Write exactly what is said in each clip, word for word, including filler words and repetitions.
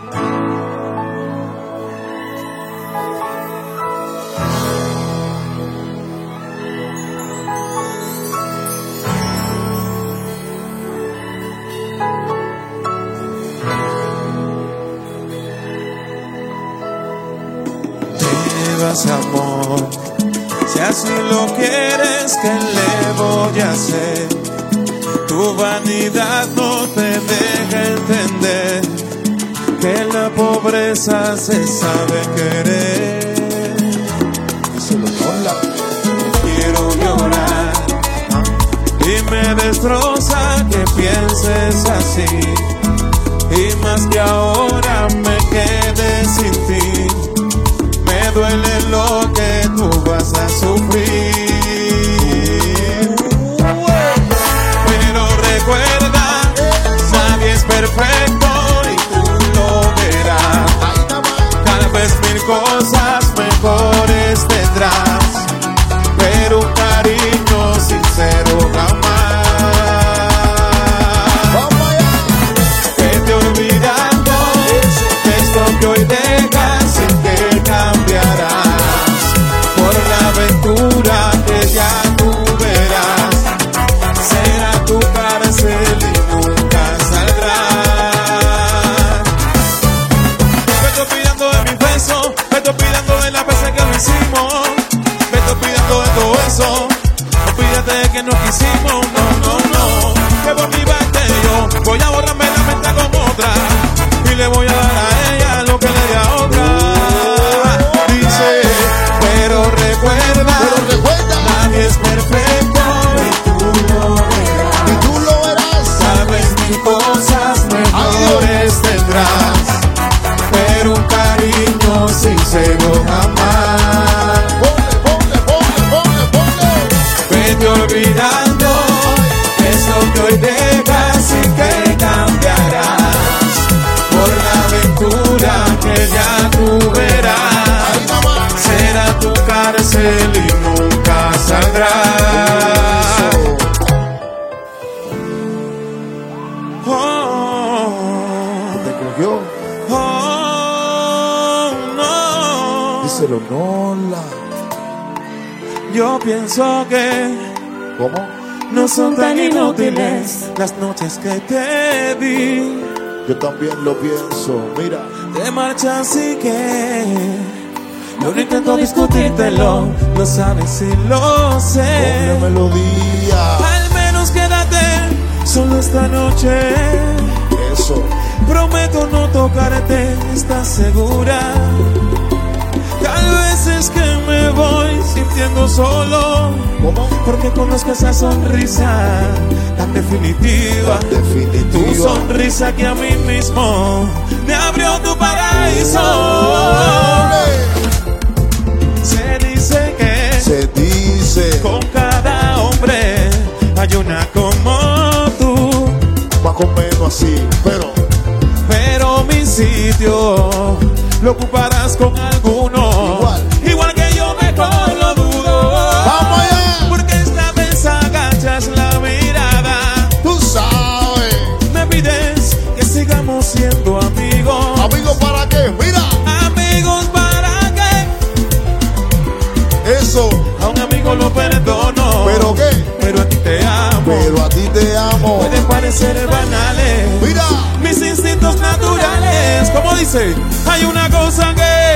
Amor, si así lo quieres, ¿qué le voy a hacer? Tu vanidad no te deja entender que la pobreza se sabe querer. Quiero llorar y me destroza que pienses así, y más que ahora me quede sin ti. Me duele lo que tú vas a sufrir, pero recuerda, nadie es perfecto y tú lo verás. Tal vez mil cosas mejores tendrás, pero un cariño sincero jamás. Vete olvidando esto que hoy dejas sin que cambiarás por la aventura que ya tú verás. Será tu cárcel y nunca saldrás. Vete olvidando de mi beso, vete olvidando de las veces que lo hicimos, vete olvidando de todo eso. Olvídate de que nos quisimos, no, no, no. Que por mi parte yo voy a borrarme la mente con otra y le voy a dar a ella lo que le di a otra. Dice, pero recuerda, pero recuerda, nadie es perfecto y tú lo verás. Y tú lo verás. Tal vez mil cosas mejores tendrás, pero un cariño sincero jamás. Ponle, ponle, ponle, ponle, ponle. Vete olvidando eso que hoy dejas y que cambiarás por la aventura que ya tú verás. Será tu cárcel y nunca saldrás. Oh, ¿Te cogió? oh, no. Díselo, no la. Yo pienso que ¿Cómo? no son tan inútiles las noches que te di. Yo también lo pienso, mira. Te marchas así que yo no intento discutírtelo, lo sabes si lo sé. Ponle melodía. Al menos quédate solo esta noche. Eso. Prometo no tocarte, ¿estás segura? Tal vez es que me voy sintiendo solo, ¿Cómo? porque conozco esa sonrisa tan definitiva, Tan definitiva. tu sonrisa que a mí mismo me abrió tu paraíso. Se dice que Se dice con cada hombre hay una como tú, más o menos así, pero pero mi sitio lo ocuparás con alguno. Igual. Igual que yo, mejor lo dudo. ¡Vamos allá! Porque esta vez agachas la mirada. tú sabes. Me pides que sigamos siendo amigos. Amigo, ¿para qué? Mira. Amigos, ¿para qué? Eso. A un amigo lo perdono. ¿Pero qué? Pero a ti te amo. Pero a ti te amo. Pueden parecer banales. Mira. Mis instintos naturales. Como dice, hay una cosa que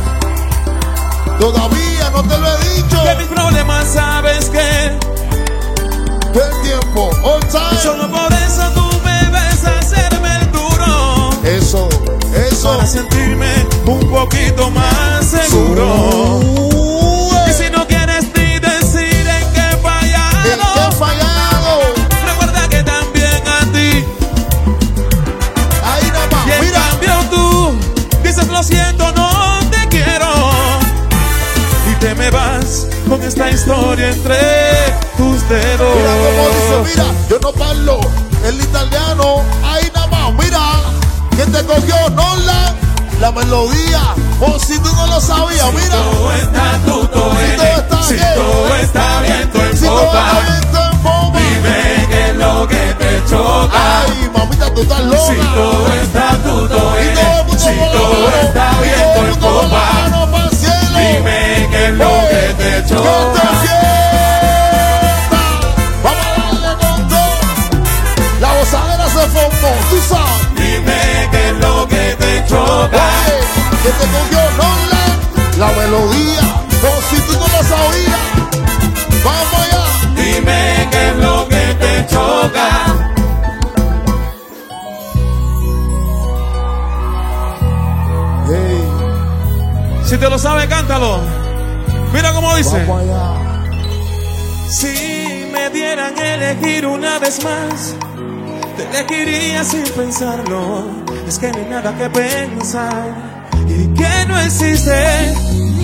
Todavía no te lo he dicho. que mis problemas sabes que Todo el tiempo. All time. solo por eso tú me ves hacerme el duro. Eso. Eso. Para sentirme un poquito más seguro. Uh, Y si no quieres ni decir en qué he ¿En qué fallado, he fallado? recuerda que también a ti. Ahí nada más. Y en Mira. cambio tú dices lo siento, no te quiero. Y te me vas con esta historia entre tus dedos. Mira cómo dice, mira, yo no parlo el italiano, ahí nada más, mira, que te cogió, no la, la melodía, o si tú no lo sabías, mira. Todo está tú, todo Si todo está si bien. todo está bien, tú Si todo enfoca. está bien, te enfoma. Dime qué es lo que te choca. Ay, mamita, tú estás loca. Si todo está tú, todo Y todo Si te lo sabes, cántalo. Mira cómo dice. Vamos allá. Si me dieran a elegir una vez más, te elegiría sin pensarlo. Es que no hay nada que pensar y que no existe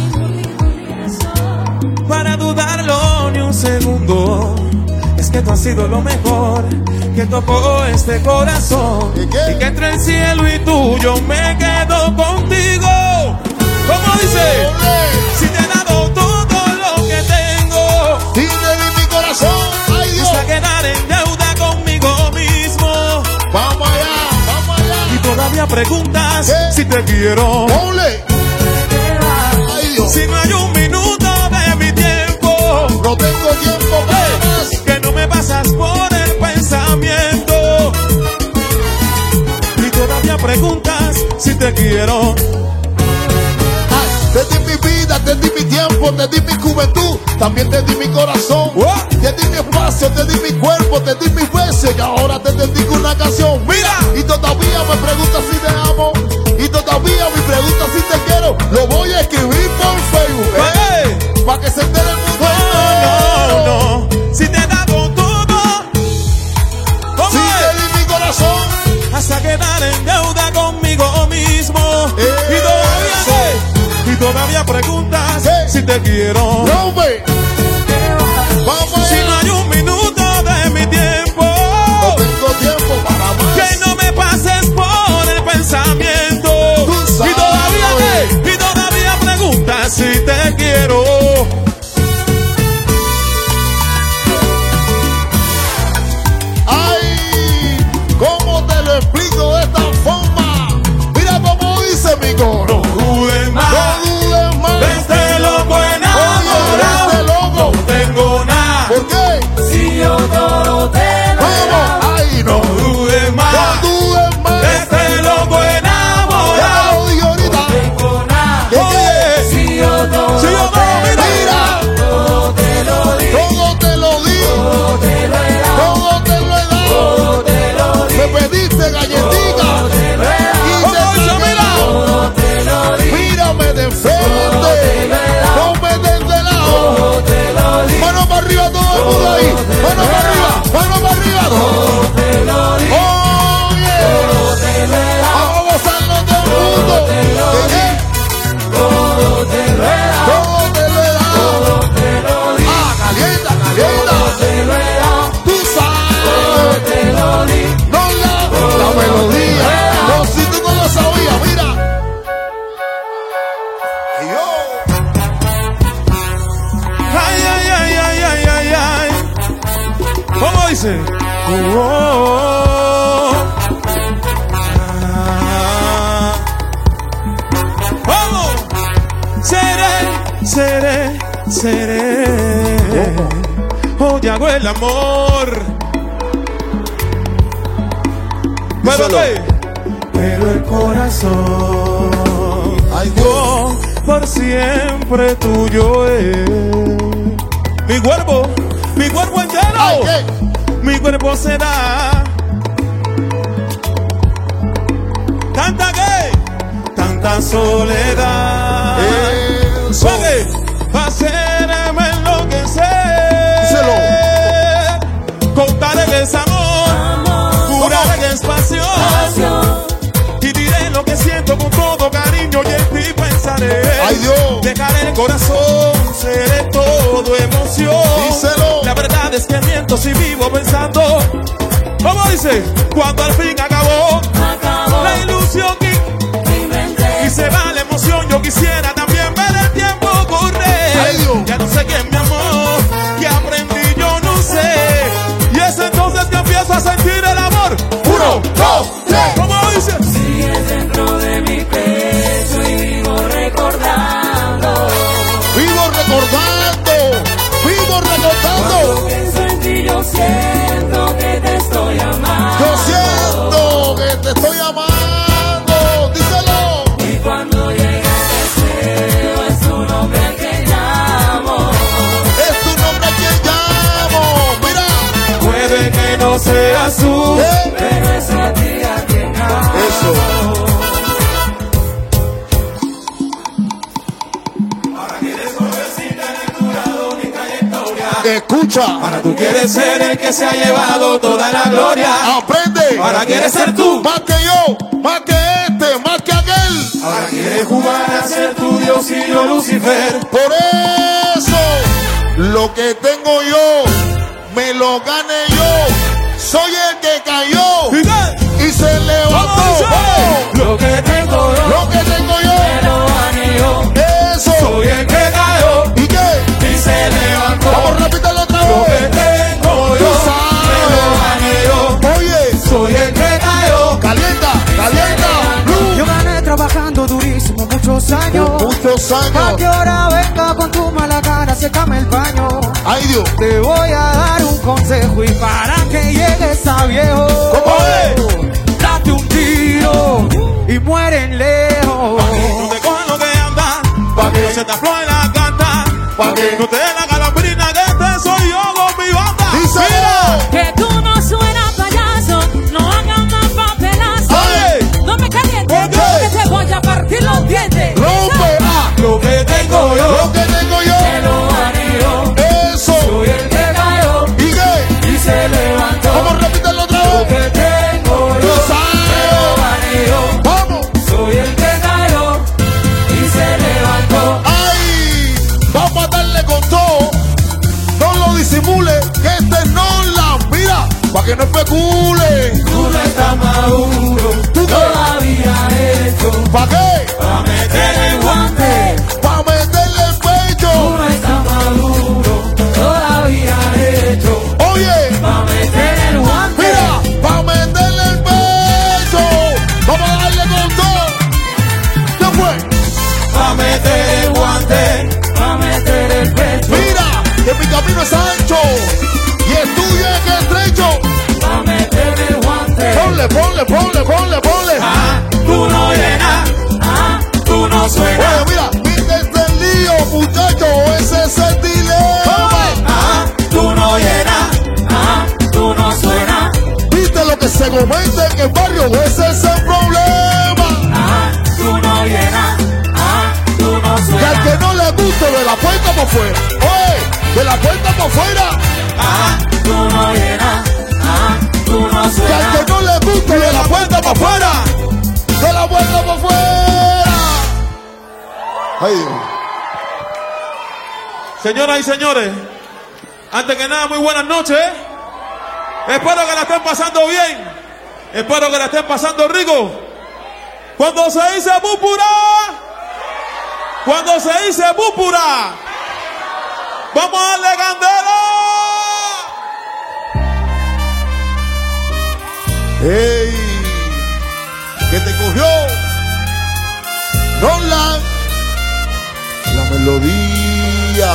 para dudarlo ni un segundo. Es que tú has sido lo mejor que tocó este corazón. ¿Y qué? Y que entre el cielo y tú yo me quedo contigo. ¿Cómo dice? Si te he dado todo lo que tengo, Y te di mi corazón. Ay, Dios. vas a quedar en deuda conmigo mismo. Vamos allá, vamos allá. Y todavía preguntas ¿Qué? si te quiero. Ponle. Ay, Dios. Si no hay un minuto de mi tiempo, No tengo tiempo para más. que no me pasas por el pensamiento. Y todavía preguntas si te quiero. Ay, te di mi vida, te di mi tiempo, te di mi juventud, también te di mi corazón. What? Te di mi espacio, te di mi cuerpo, te di mis besos y ahora te dedico una canción. Mira, Y todavía me preguntas si te amo. Y todavía me preguntas si te quiero. Lo voy a escribir por Facebook, ¿eh? hey. Para que se entere el mundo. No, no, no. Si te he dado todo, ¿cómo Si te es? di mi corazón. Hasta quedar en deuda conmigo mismo. Eh. Y todavía sé, y todavía preguntas Eh. si te quiero. Rompe. Vamos Si no allá. hay un minuto de mi tiempo, No tengo tiempo para más. que no me pases por el pensamiento. Tú sabes. Y todavía sé, y todavía preguntas si te quiero. Ay, ¿cómo te lo explico de esta forma? Mira cómo dice mi coro. Dudes más No dudes más. de este loco Oye, enamorado. este loco. No tengo nada. ¿Por qué? Si yo todo te lo he dado, Vamos. Ay, no. No dudes más No dudes más. de este loco Ya enamorado. lo dije ahorita. tengo nada. ¿Qué, qué? Oye, Si yo todo si yo no, mira, Mira, todo te lo di, todo te lo di. todo te lo he dado, Todo te lo he dado. todo te lo di, Me pediste galletita. todo te lo he dado, Y ¿cómo te dice? tragué. Mira. todo te lo di, Mírame de frente. No me des de lado. todo te lo di, Mano para arriba todo el mundo ahí. Mano para arriba. Mano para arriba. todo te lo di, Oye. todo te lo he dado, Vamos a gozarnos todo el mundo. ¿Qué, qué? todo te lo he dado, Todo te lo he dado. todo te lo di, Ah, calienta, todo calienta. te lo he dado, Tú sabes. todo te lo di. No la, la melodía. No, si tú no lo sabías, mira. Y yo. ay, ay, ay, ay, ay, ay, ay. ¿Cómo dice? Oh, oh, oh. Ah. Vamos. Seré, seré, seré. Hoy hago el amor. Pero, Díselo. ¿qué? Pero el corazón, Ay, Dios. oh, por siempre tuyo es. Mi cuerpo, mi cuerpo entero, Ay, ¿qué? mi cuerpo será. Tanta que, tanta soledad. Eso. Pague, hacerme enloquecer. Díselo. Contaré que es amor, juraré que es pasión. Pasión, Y diré lo que siento con todo cariño y en ti pensaré. Ay, Dios. Dejaré el corazón, seré todo emoción. Díselo. La verdad es que miento si vivo pensando. ¿Cómo dice? Cuando al fin acabó acabó, la ilusión y, inventé, y se va la emoción. Yo quisiera también ver el tiempo correr. Ay, Dios. Ya no sé quién me amó, que aprendí yo no sé. Y es entonces que empiezo a sentir el amor. Uno, dos, tres. ¿Cómo dice? sigues dentro de mi pecho y vivo recordando. Vivo recordando. Vivo recordando. Cuando pienso en ti yo siento que te estoy amando. Yo siento que te estoy amando. Díselo. Y cuando llega el deseo es tu nombre al que llamo. Es tu nombre quien llamo. Mira. Puede que no seas tú, Eh. Pero es a ti a quien Escucha. Ahora tú quieres ser el que se ha llevado toda la gloria. Aprende. Ahora quieres ser tú. Más que yo, más que este, más que aquel. Ahora quieres jugar a ser tu Dios y yo Lucifer. Por eso, lo que tengo yo, me lo gané yo. Soy el que cayó y se levantó. Lo que tengo yo, Lo que tengo yo, Me lo gané yo. eso. soy el que cayó ¿Y qué? y se levantó. Vamos, repítelo otra Lo que vez. tengo Tú yo, sabes. me lo gané yo. Oye, Soy el que cayó. calienta, calienta. Yo Blue. gané trabajando durísimo muchos años. Muchos A años. que hora venga con tu mala cara, sécame el baño. Ay, Dios. Te voy a dar un consejo y para que llegues a viejo, ¿Cómo es? date un tiro y mueren lejos. No te cojan lo que anda, pa' que no se te afloje la canta, pa' que no te dé la calambrina, que este soy yo con mi banda. Díselo. Que tú no suenas payaso, no hagas más papelazo. Oye. No me calientes, ¿Por qué? que te voy a partir los dientes. Rompe. Ah, Lo que tengo yo, lo que tengo yo, Me lo gané yo. eso. Soy el que cayó ¿Y qué? y se levantó. Vamos, repítelo otra Lo vez. que tengo Tú yo. Me sabes. lo gané yo. Vamos. Soy el que cayó y se levantó. ¡Ay! Vamos a darle con todo. No lo disimule, que este no la mira. Pa' que no especule. Tú no estás maduro. ¿Tú qué? Todavía hecho. ¿Pa' qué? Pa' meter el guante. Pa' meterle el Tú pecho. no estás maduro. Todavía hecho. Oye, Pa' meter el guante. mira, pa' meterle el pecho. Vamos a darle con todo. ¿Qué fue? pa' meter el guante. Pa' meter el pecho. Mira, que mi camino es ancho y el tuyo es estrecho. Pa' meter el guante. Ponle, ponle, ponle, ponle, ponle. Ah, tú no llenas, Ah, tú no suenas. Oye, mira, quítate el lío, muchacho, ese es el dilema. Ah, tú no llenas, ah, tú no suenas. Viste lo que se comenta en el barrio, ese es el problema. Ah, tú no llenas. Ah, tú no Que al suenas. que no le guste, de la puerta por fuera. Oye, de la puerta por fuera. ah, Tú no llenas. Ah, tú no Que al suenas. que no le guste, de la puerta por fuera. De la puerta por fuera. Ay, Dios. Señoras y señores, antes que nada, muy buenas noches. Espero que la estén pasando bien. Espero que la estén pasando rico. Cuando se dice púrpura, cuando se dice púrpura, vamos a darle candela. Ey, que te cogió. Nolan, la melodía.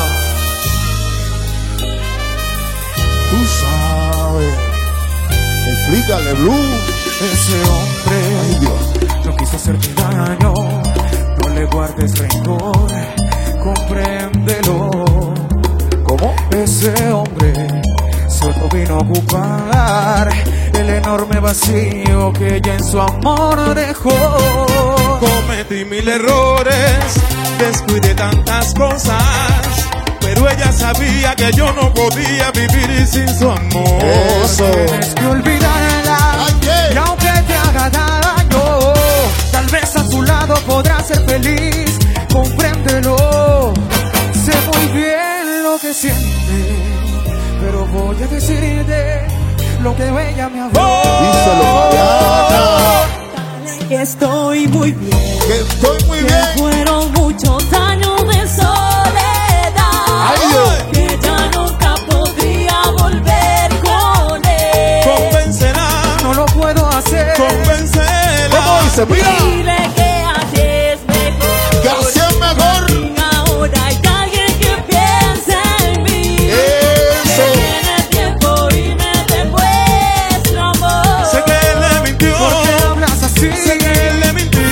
Tú sabes. Explícale, Blue. Ese hombre Ay, Dios. no quiso hacerte daño, no le guardes rencor, compréndelo. ¿Cómo? Ese hombre solo vino a ocupar el enorme vacío que ella en su amor dejó. Cometí mil errores, descuidé tantas cosas, pero ella sabía que yo no podía vivir sin su amor. Eso. Tienes que olvidarla, Ay, ¿qué? y aunque te haga daño, tal vez a su lado podrás ser feliz. Compréndelo, sé muy bien lo que siente, pero voy a decirte lo que ella me habló. Díselo, Mariana. Que estoy muy bien. Que estoy muy Que bien. fueron muchos años de soledad. Ay, Dios. Que ya nunca podría volver con él. Convéncela, No lo puedo hacer. ¿Cómo convéncela. dice? Mira, Dile que así es mejor. que así es mejor. Ahora hay alguien que piensa en mí. Eso. Que tiene tiempo y me demuestra amor. Sé que él le mintió, ¿Por qué hablas así? sé que él le mintió.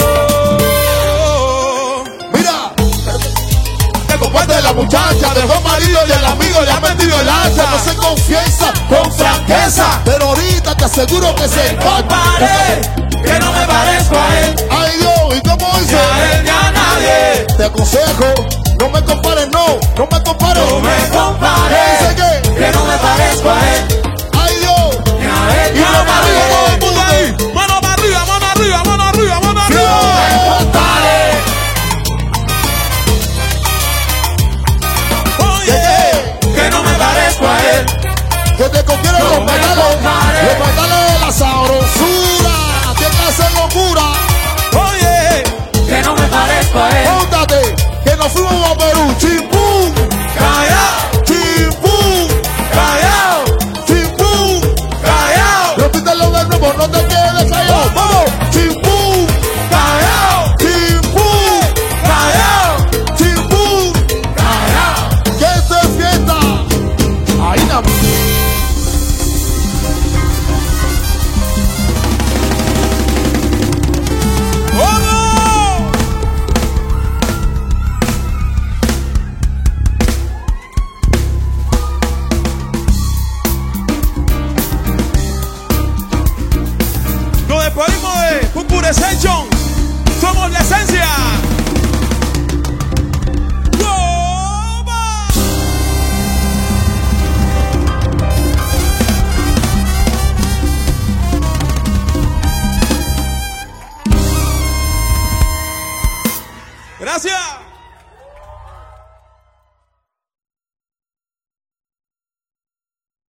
Mira, te compadre de la muchacha, dejó el marido y el amigo le ha metido el hacha. No se confiesa con franqueza, pero ahorita te aseguro que se Comparé, que no me parezco a él, Ay, Dios, ¿y cómo dice? ni a él ni a nadie. Te aconsejo, no me compares, no, no me compares. No me compares. Pure Essential. Somos la esencia. Gracias.